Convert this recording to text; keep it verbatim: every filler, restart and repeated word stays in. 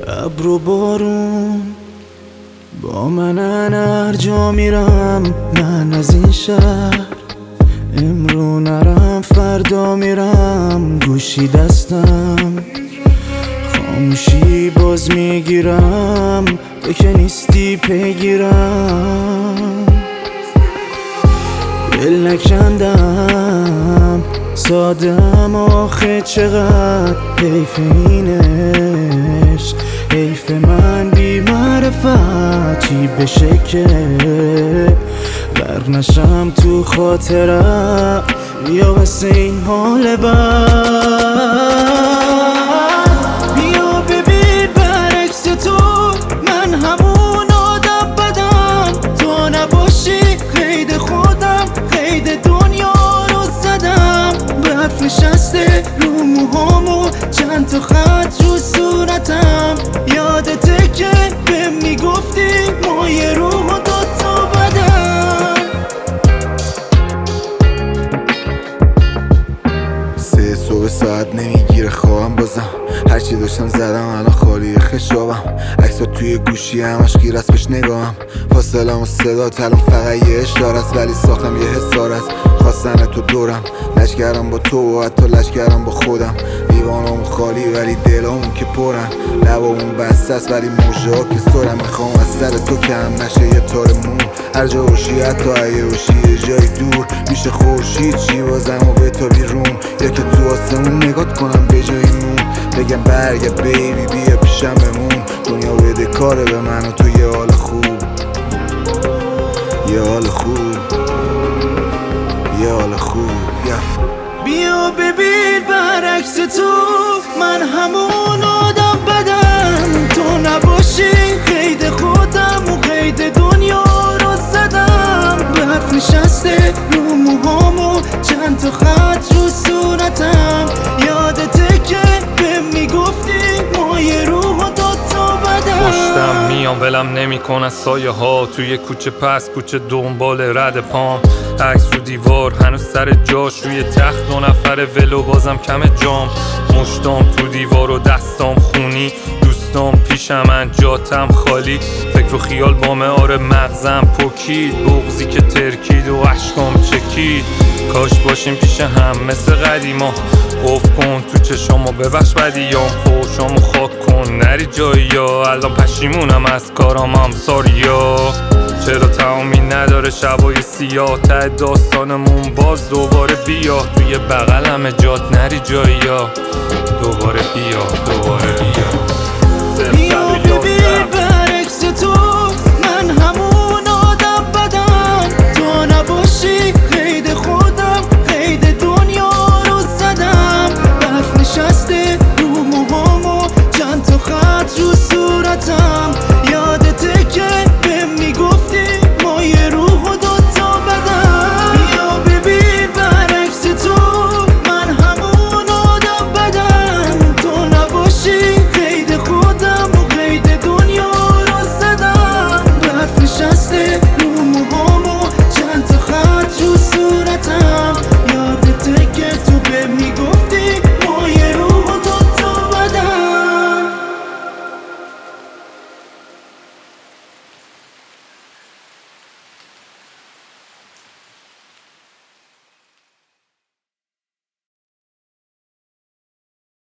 ابر و بارون با منن، هر جا میرم من از این شهر. امرو نرم فردا میرم، گوشی دستم خاموشی باز میگیرم، تو که نیستی پیگیرم. دل نکندم سادم آخه چقدر حیف اینش، حیف من بی معرفت چی بشه که برنشم تو خاطرم. بیا واسه این حال بد، بیا ببین برعکس تو من همون آدم بدم. تو نباشی قید خودم، قید دنیا رو زدم. برف نشسته رو موهامو، چند تا خط رو صورتم. یادته که بهم میگفتی ما یه روح و دوتا بدن. سه صبح ساعت نمیگیره خوابم، بازم هرچی داشتم زدم الان خالی خشابم. عکسات توی گوشی همش گیر است بهش نگاهم. فاصلم و صدا الان فقط یه اشاره است، ولی ساختم یه حسارت. خواستن تو دورم، لشگرم با تو و حتی لشگرم با خودم. لیوانامون خالی ولی دلامون که پرن. لبامون بسته است ولی موجه ها که سرم. میخوام از سر تو کم نشه یه تار مون. هر جا باشی حتی اگه باشی یه جای دور، میشه خورشید چی بازم و به تا بیرون. یا که تو آسمون نگات کنم به جای مون، بگم برگرد بیبی بیا پیشم بمون. دنیا بده کاره به من و تو یه حال خوب، یه حال خوب، یه حال خوب. yeah. بیا ببین برعکس تو من همون آدم بدم. تو نباشی قید خودم و قید دنیا رو زدم. برف نشسته رو موهامو، چند تا خط رو صورتم. یادته که بهم میگفتی ما یه روح و دوتا بدن. پشتم میام ولم نمیکن از سایه ها، توی کوچه پس کوچه دنبال رد پام. عکس رو دیوار هنوز سر جاش، روی تخت دو نفر ولو بازم کم جام. مشتام تو دیوار و دستام خونی، دوستام پیشم جاتم خالی. فکر و خیال بامه آره مغزم پوکید، بغضی که ترکید و عشقام چکید. کاش باشیم پیش هم مثل قدیما، قفل کن تو چشامو ببخش بدیام. فوشامو خاک کن نری جایی یا الان پشیمونم از کارام هم ساریا. چرا تمامی نداره شبای سیاه، ته داستانمون باز دوباره بیا. توی بغلم جات نری جایی یا دوباره بیا، دوباره بیا.